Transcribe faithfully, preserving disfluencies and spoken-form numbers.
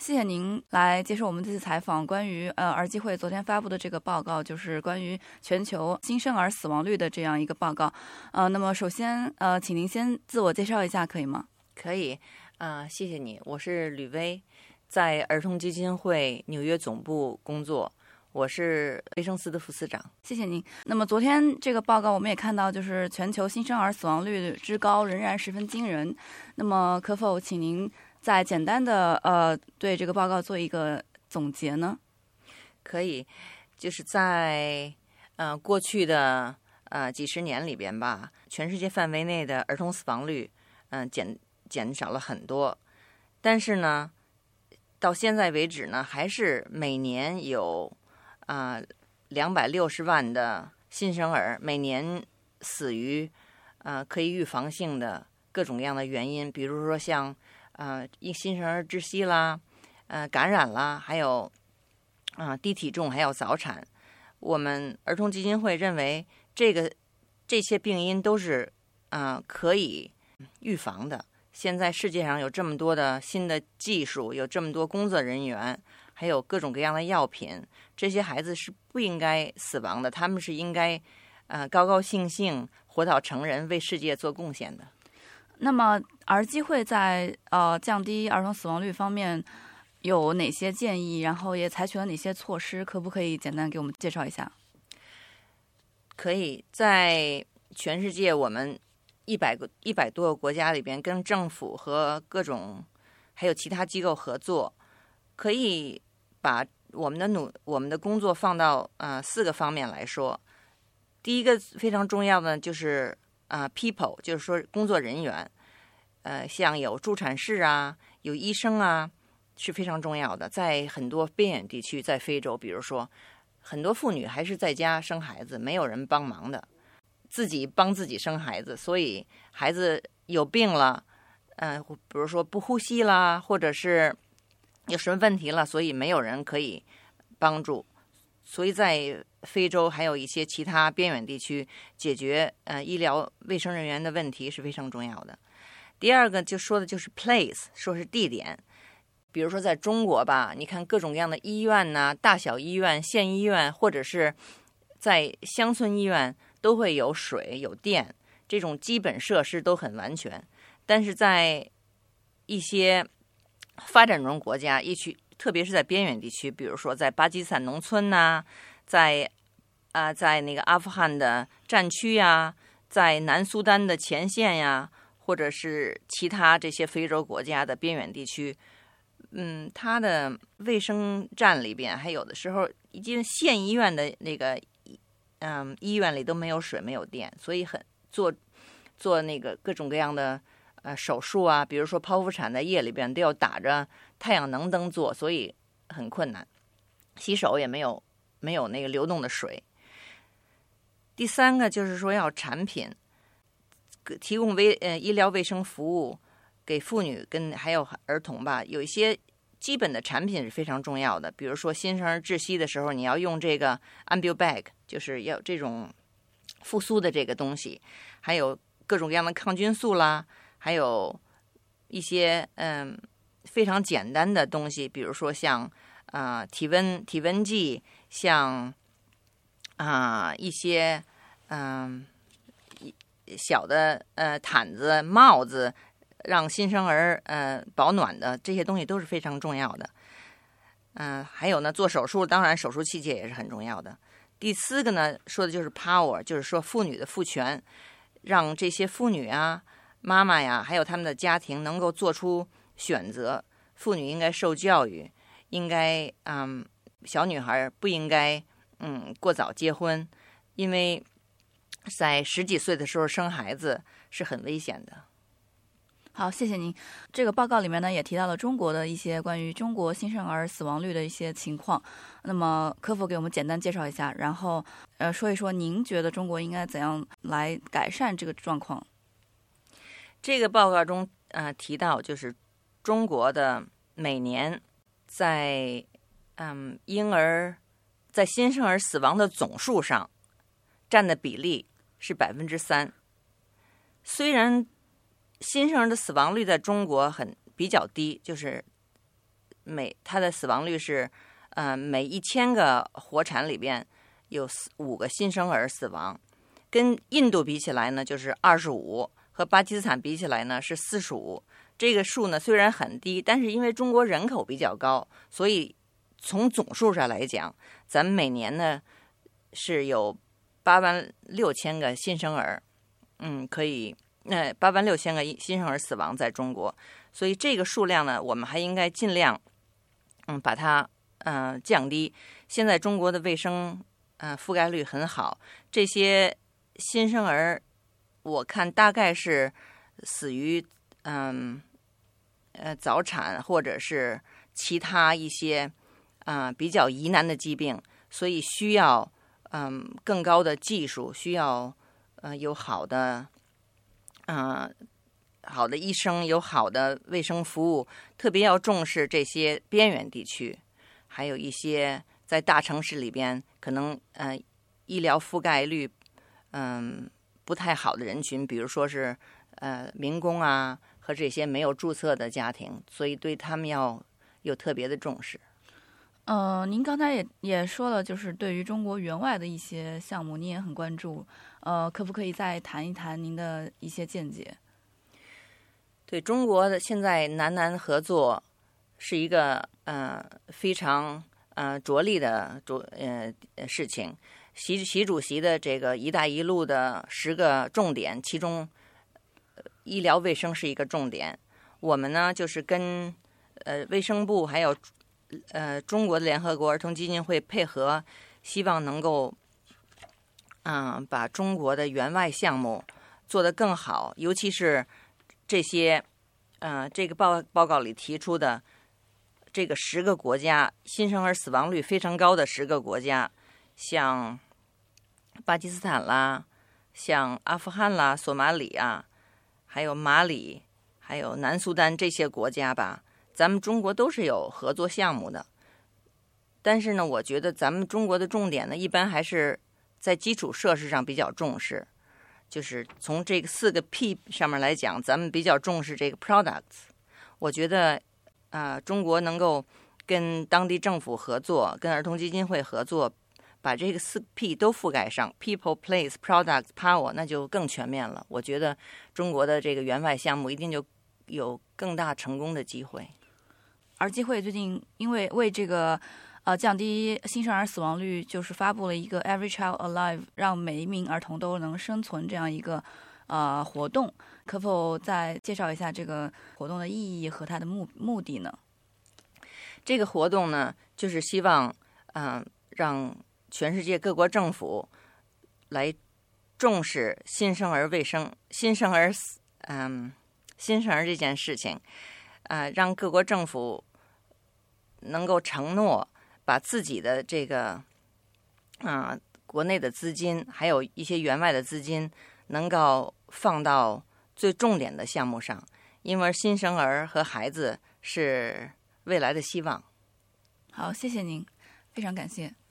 谢谢您来接受我们这次采访。关于呃儿基会昨天发布的这个报告，就是关于全球新生儿死亡率的这样一个报告。呃，那么首先呃，请您先自我介绍一下，可以吗？ 可以，啊、呃，谢谢你，我是吕薇，在儿童基金会纽约总部工作。我是卫生司的副司长。 谢谢您。那么昨天这个报告我们也看到，就是全球新生儿死亡率之高仍然十分惊人。那么可否请您再简单的呃对这个报告做一个总结呢？ 可以，就是在呃过去的呃几十年里边吧，全世界范围内的儿童死亡率嗯、呃、减减少了很多，但是呢，到现在为止呢，还是每年有啊，两百六十万的新生儿每年死于呃可以预防性的各种各样的原因，比如说像呃一新生儿窒息啦，呃感染啦，还有啊、呃、低体重，还有早产。我们儿童基金会认为，这个这些病因都是啊、呃、可以预防的。现在世界上有这么多的新的技术，有这么多工作人员，还有各种各样的药品，这些孩子是不应该死亡的，他们是应该呃高高兴兴活到成人，为世界做贡献的。 那么儿基会在呃降低儿童死亡率方面有哪些建议，然后也采取了哪些措施，可不可以简单给我们介绍一下？ 可以，在全世界我们一百个一百多个国家里边，跟政府和各种还有其他机构合作，可以把我们的努我们的工作放到呃四个方面来说。第一个非常重要的就是啊、呃、people， 就是说工作人员，呃，像有助产士啊，有医生啊，是非常重要的。在很多边远地区，在非洲，比如说很多妇女还是在家生孩子，没有人帮忙的。自己帮自己生孩子，所以孩子有病了，嗯、呃，比如说不呼吸啦，或者是有什么问题了，所以没有人可以帮助。所以在非洲还有一些其他边远地区，解决呃医疗卫生人员的问题是非常重要的。第二个就说的就是 place， 说是地点。比如说在中国吧，你看各种各样的医院呐、大小医院、县医院，或者是在乡村医院，都会有水有电，这种基本设施都很完全。但是在一些发展中国家，一区特别是在边远地区，比如说在巴基斯坦农村呐、啊，在啊、呃、在那个阿富汗的战区呀，在南苏丹的前线呀，或者是其他这些非洲国家的边远地区，嗯，它的卫生站里边，还有的时候已经县医院的那个。嗯，医院里都没有水，没有电，所以很做做那个各种各样的呃手术啊，比如说剖腹产在夜里边都要打着太阳能灯做，所以很困难。洗手也没有没有那个流动的水。第三个就是说要产品提供卫呃医疗卫生服务给妇女跟还有儿童吧，有一些基本的产品是非常重要的，比如说新生儿窒息的时候，你要用这个 Ambubag， 就是要这种复苏的这个东西，还有各种各样的抗菌素啦，还有一些嗯非常简单的东西，比如说像啊、呃、体温体温计，像啊、呃、一些嗯、呃、小的呃毯子、帽子。让新生儿呃保暖的这些东西都是非常重要的，嗯、呃，还有呢，做手术，当然手术器械也是很重要的。第四个呢，说的就是 power， 就是说妇女的赋权，让这些妇女啊、妈妈呀，还有他们的家庭能够做出选择。妇女应该受教育，应该嗯，小女孩不应该嗯过早结婚，因为在十几岁的时候生孩子是很危险的。 好，谢谢您。这个报告里面呢也提到了中国的一些关于中国新生儿死亡率的一些情况，那么可否给我们简单介绍一下，然后呃说一说您觉得中国应该怎样来改善这个状况？ 这个报告中呃提到，就是中国的每年在嗯婴儿在新生儿死亡的总数上占的比例是百分之三，虽然新生儿的死亡率在中国很比较低，就是每它的死亡率是，呃，每一千个活产里边有五个新生儿死亡，跟印度比起来呢就是二十五，和巴基斯坦比起来呢是四十五。这个数呢虽然很低，但是因为中国人口比较高，所以从总数上来讲，咱们每年呢是有八万六千个新生儿，嗯，可以，那八万六千个新生儿死亡在中国，所以这个数量呢，我们还应该尽量，嗯，把它呃降低。现在中国的卫生呃覆盖率很好，这些新生儿，我看大概是死于嗯呃早产或者是其他一些啊、呃、比较疑难的疾病，所以需要嗯更高的技术，需要呃有好的啊、呃、好的医生，有好的卫生服务，特别要重视这些边远地区，还有一些在大城市里边可能呃医疗覆盖率嗯不太好的人群，比如说是呃民工啊和这些没有注册的家庭，所以对他们要有特别的重视。 呃，您刚才也也说了，就是对于中国援外的一些项目，您也很关注，呃，可不可以再谈一谈您的一些见解？ 对，中国的现在南南合作是一个呃非常呃着力的着呃事情。习习主席的这个“一带一路”的十个重点，其中医疗卫生是一个重点。我们呢，就是跟呃卫生部还有呃中国的联合国儿童基金会配合，希望能够嗯、呃、把中国的援外项目做得更好，尤其是这些呃这个报报告里提出的这个十个国家新生儿死亡率非常高的十个国家，像巴基斯坦啦，像阿富汗啦、索马里啊，还有马里，还有南苏丹这些国家吧，咱们中国都是有合作项目的。但是呢，我觉得咱们中国的重点呢，一般还是在基础设施上比较重视。就是从这个四个 P 上面来讲，咱们比较重视这个 products。我觉得，啊、呃，中国能够跟当地政府合作，跟儿童基金会合作，把这个四 P 都覆盖上 ，people, place, products, power， 那就更全面了。我觉得中国的这个援外项目一定就有更大成功的机会。 儿基会最近因为为这个呃降低新生儿死亡率，就是发布了一个 Every Child Alive， 让每一名儿童都能生存这样一个呃活动。可否再介绍一下这个活动的意义和它的目目的呢？ 这个活动呢，就是希望嗯、呃、让全世界各国政府来重视新生儿卫生、新生儿嗯、呃、新生儿这件事情，呃，让各国政府能够承诺把自己的这个啊、呃、国内的资金，还有一些援外的资金，能够放到最重点的项目上，因为新生儿和孩子是未来的希望。 好，谢谢您，非常感谢。